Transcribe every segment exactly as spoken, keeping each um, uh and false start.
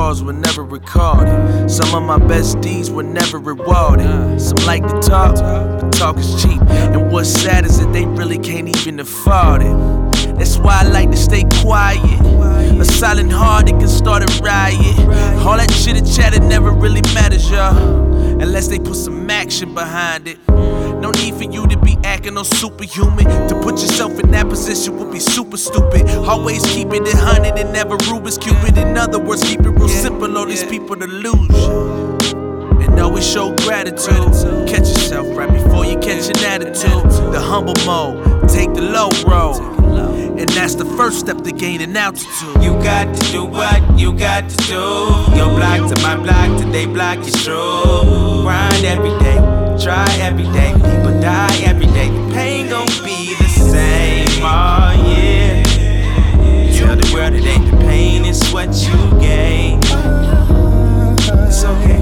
flaws were never recorded. Some of my best deeds were never rewarded. Some like to talk, but talk is cheap. And what's sad is that they really can't even afford it. That's why I like to stay quiet. A silent heart, it can start a riot. All that chitter chatter never really matters, y'all, unless they put some action behind it. No need for you to be acting all superhuman. To put yourself in that position would be super stupid. Always keep it a hundred and never Rubik's Cupid. In other words, keep it real simple, all these people delusion. And always show gratitude. Catch yourself right before you catch an attitude. The humble mode, take the low road, and that's the first step to gaining altitude. You got to do what you got to do. Your block to my block, today block is true. Grind every day, try every day. People die every day, the pain gon' be the same all year. Tell the world it ain't the pain, it's what you gain. It's okay.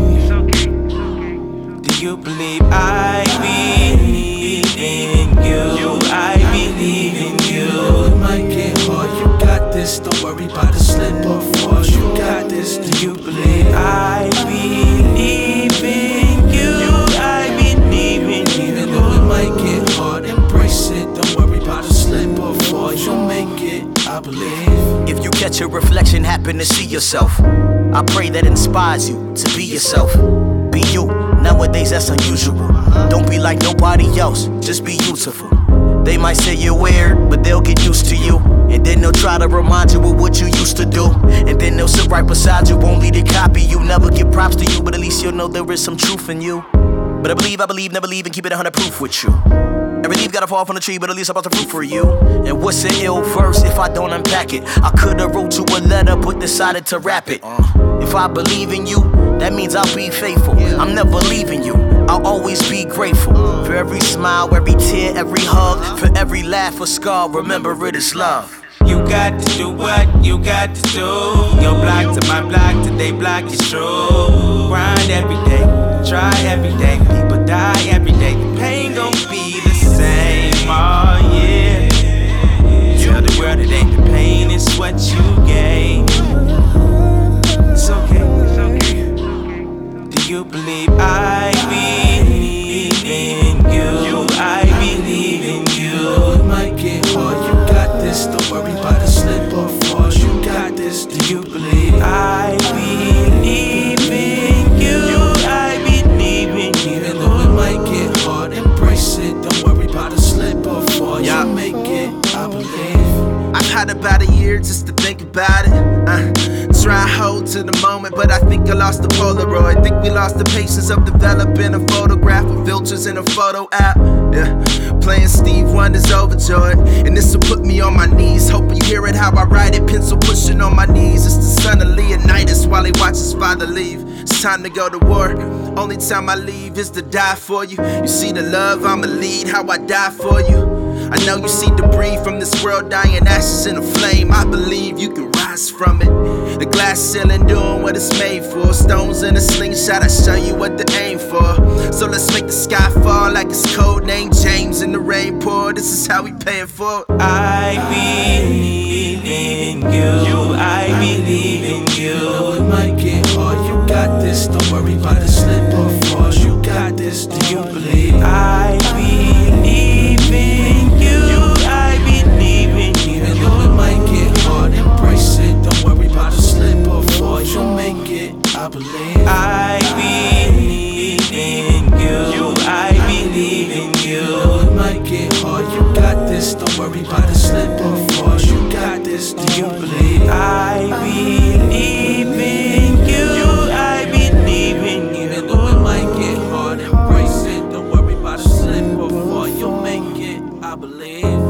Do you believe I believe in you? I believe in you. It might get hard, you got this. Don't worry about the slip or fall. You got this. Do you believe I believe in you? I believe in you. Even though it might get hard, embrace it. Don't worry about the slip or fall. You'll make it, I believe. If you catch a reflection, happen to see yourself, I pray that inspires you to be yourself. Be you. Nowadays that's unusual. Don't be like nobody else, just be beautiful. They might say you're weird, but they'll get used to you. And then they'll try to remind you of what you used to do. And then they'll sit right beside you, only to copy you. Never give props to you, but at least you'll know there is some truth in you. But I believe, I believe, never leave, and keep it one hundred proof with you. Every leaf gotta fall from the tree, but at least I brought the fruit for you. And what's an ill verse if I don't unpack it? I could've wrote you a letter, but decided to rap it. If I believe in you, that means I'll be faithful. I'm never leaving you, I'll always be grateful. For every smile, every tear, every hug, for every laugh or scar, remember it is love. You got to do what you got to do. Your block to my block, today block is true. Grind every day, try every day. People die every day, the pain gon' be the same all year. Tell the world it ain't the pain, it's what you gain. It's okay, it's okay. Do you believe I believe in you? I believe in you. It might get hard, you got this. Don't worry about the slip or fall. You got this. Do you believe I believe in you? I believe in you. Even though it might get hard, embrace it. Don't worry about the slip or fall. Yeah. You make it, I believe. I've had about a year just to think about it. Uh, try hold to the moment, but I think I lost the Polaroid. Think we lost the patience of developing a photograph with filters in a photo app. Yeah, playing Steve Wonder's Overjoyed, and this will put me on my knees. Hoping you hear it how I write it. Pencil pushing on my knees. It's the son of Leonidas while he watches his father leave. It's time to go to war. Only time I leave is to die for you. You see the love I'ma lead, how I die for you. I know you see debris from this world, dying ashes in a flame. I believe you can rise from it. The glass ceiling doing what it's made for. Stones in a slingshot, I show you what to aim for. So let's make the sky fall like it's code name James and the rain pour. This is how we pay it for. I believe in you. I believe in you. It might get hard, you got this. Don't worry about the slip or fall. You got this. Do you believe I believe in you? I believe in you. Even though it might get hard, embrace it. Don't worry about the slip or fall. You'll make it, I believe. I believe in you. I believe in you. It might get hard, you got this. Don't worry about the slip or fall. You got this. Do you believe I believe in you? I believe in you. Even though it might get hard, embrace it. Don't worry about the slip or fall. You'll make it, I believe.